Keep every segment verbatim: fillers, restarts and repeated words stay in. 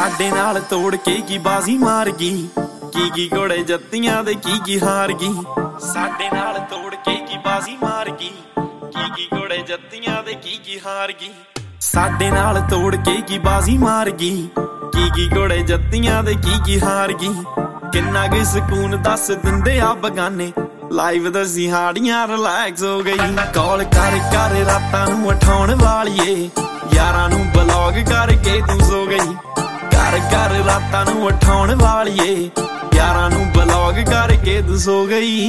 ਸਾਡੇ ਨਾਲ ਤੋੜ ਕੇ ਕੀ ਬਾਜ਼ੀ ਮਾਰ ਗਈ, ਕੀ ਕੀ ਘੋੜੇ ਜੱਤੀਆਂ ਦੇ ਕੀ ਕੀ ਹਾਰ ਗਈ। ਸਾਡੇ ਨਾਲ ਤੋੜ ਕੇ ਕੀ ਬਾਜ਼ੀ ਮਾਰ ਗਈ, ਕੀ ਕੀ ਘੋੜੇ ਜੱਤੀਆਂ ਦੇ ਕੀ ਕੀ ਹਾਰ ਗਈ। ਸਾਡੇ ਨਾਲ ਤੋੜ ਕੇ ਕੀ ਬਾਜ਼ੀ ਮਾਰ ਗਈ, ਕੀ ਕੀ ਘੋੜੇ ਜੱਤੀਆਂ ਦੇ ਕੀ ਕੀ ਹਾਰ ਗਈ। ਕਿੰਨਾ ਕੁ ਸਕੂਨ ਦੱਸ ਦਿੰਦੇ ਆ ਬਗਾਨੇ, ਲਾਈਵ ਦਸੀ ਹਾੜੀਆਂ ਰਿਲੈਕਸ ਹੋ ਗਈ। ਕਾਲ ਕਰ ਕਰ ਰਾਤਾਂ ਨੂੰ ਉਠਾਉਣ ਵਾਲੀਏ, ਯਾਰਾਂ ਨੂੰ ਬਲੌਗ ਕਰਕੇ ਤੂੰ ਸੋ ਗਈ। ਕਰ ਕਰ ਰਾਤਾਂ ਨੂੰ ਉਠਾਉਣ ਵਾਲੀਏ, ਯਾਰਾਂ ਨੂੰ ਬਲੌਗ ਕਰਕੇ ਤੂੰ ਸੋ ਗਈ।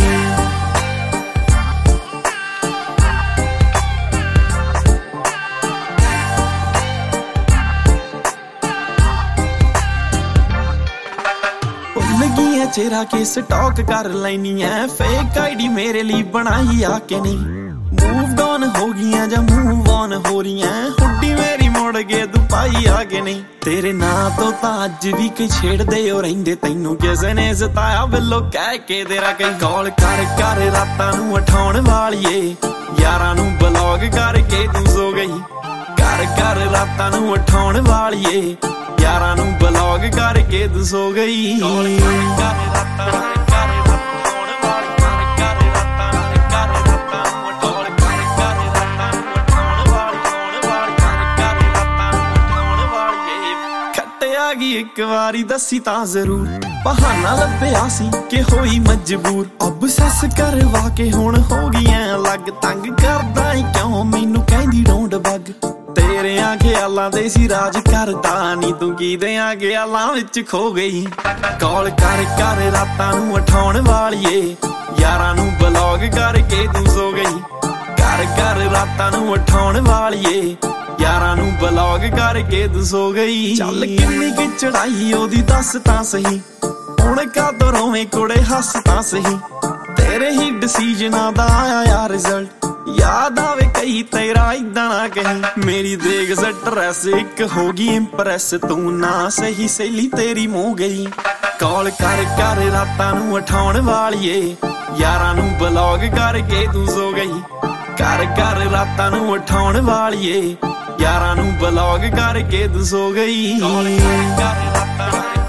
ਲੱਗੀਆਂ ਚਿਹਰਾ ਕੇ ਸਟਾਕ ਕਰ ਲੈਨੀ ਐ, ਫੇਕ ਆਈਡੀ ਮੇਰੇ ਲਈ ਬਣਾਈ ਆ ਕੇ ਨਹੀਂ। ਮੂਵ ਡਾਊਨ ਹੋ ਗਈਆਂ ਜਾਂ ਮੂਵ ਔਨ ਹੋ ਰਹੀਆਂ, ਹੁੱਡੀ ਮੇਰੀ ਮੁੜ ਕੇ ਤੂੰ ਪਾਈ ਆ ਕੇ ਨਹੀਂ। ਤੇਰੇ ਨਾਂ ਤੋਂ ਤਾਂ ਅੱਜ ਵੀ ਕਈ ਛੇੜਦੇ ਹੋ ਰਹਿੰਦੇ, ਤੈਨੂੰ ਕਿਸੇ ਨੇ ਸਤਾਇਆ ਬਿੱਲੋ ਕਹਿ ਕੇ ਤੇਰਾ ਕਈ। ਕਾਲ ਕਰ ਕਰ ਰਾਤਾਂ ਨੂੰ ਉਠਾਉਣ ਵਾਲੀਏ, ਯਾਰਾਂ ਨੂੰ ਬਲੌਗ ਕਰਕੇ ਤੂੰ ਸੋ ਗਈ। ਕਰ ਕਰ ਰਾਤਾਂ ਨੂੰ ਉਠਾਉਣ ਵਾਲੀਏ, ਯਾਰਾਂ ਨੂੰ ਬਲੌਗ ਕਰਕੇ ਤੂੰ ਸੋ ਗਈ। ਖੱਟਿਆ ਗਈ ਇੱਕ ਵਾਰੀ ਦੱਸੀ ਤਾਂ ਜ਼ਰੂਰ, ਬਹਾਨਾ ਲੱਭਿਆ ਸੀ ਕਿ ਹੋਈ ਮਜਬੂਰ। ਅਬਸੈਸ ਕਰਵਾ ਕੇ ਹੁਣ ਹੋ ਗਈਆਂ ਅਲੱਗ, ਤੰਗ ਕਰਦਾ ਈ ਕਿਉਂ ਮੈਨੂੰ ਕਹਿੰਦੀ ਡੋਂਟ ਬਗ। ਤੇਰਿਆਂ ਖਿਆਲਾਂ ਦੇ ਸੀ ਰਾਜ ਕਰਦਾ ਨੀ, ਤੂੰ ਕਿਹਦਿਆਂ ਖਿਆਲਾਂ ਵਿੱਚ ਖੋ ਗਈ। ਕਾਲ ਕਰ ਕਰ ਰਾਤਾਂ ਨੂੰ ਉਠਾਉਣ ਵਾਲੀਏ, ਯਾਰਾਂ ਨੂੰ ਬਲੌਗ ਕਰਕੇ ਤੂੰ ਸੋ ਗਈ। ਕਰ ਕਰ ਰਾਤਾਂ ਨੂੰ ਉਠਾਉਣ ਵਾਲੀਏ, ਯਾਰਾਂ ਨੂੰ ਬਲੌਗ ਕਰਕੇ ਤੂੰ ਸੋ ਗਈ। ਚੱਲ ਕਿੰਨੀ ਕਿ ਚੜਾਈ ਉਹਦੀ ਦੱਸ ਤਾਂ ਸਹੀ, ਹੁਣ ਕਾਦੋਂ ਰੋਵੇਂ ਕੁੜੇ ਹੱਸ ਤਾਂ ਸਹੀ। ਤੇਰੇ ਹੀ ਡਿਸੀਜਨਾਂ ਦਾ ਆਇਆ ਰਿਜ਼ਲਟ, ਯਾਦ ਆਵੇ ਕਈ ਤੇਰਾ ਇਦਾਂ ਨਾ ਕਹੀਂ। ਮੇਰੀ ਦੇਖ ਸਟਰੈਸ ਇੱਕ ਹੋ ਗਈ ਇੰਪ੍ਰੈਸ, ਤੂੰ ਨਾ ਸਹੀ ਸਹੇਲੀ ਤੇਰੀ ਮੂੰਹ ਗਈ। ਕਾਲ ਕਰ ਕਰ ਰਾਤਾਂ ਨੂੰ ਉਠਾਉਣ ਵਾਲੀਏ, ਯਾਰਾਂ ਨੂੰ ਬਲੌਗ ਕਰਕੇ ਤੂੰ ਸੋ ਗਈ। ਕਰ ਕਰ ਰਾਤਾਂ ਨੂੰ ਉਠਾਉਣ ਵਾਲੀਏ, ਯਾਰਾਂ ਨੂੰ ਬਲੌਗ ਕਰਕੇ ਤੂੰ ਸੋ ਗਈ।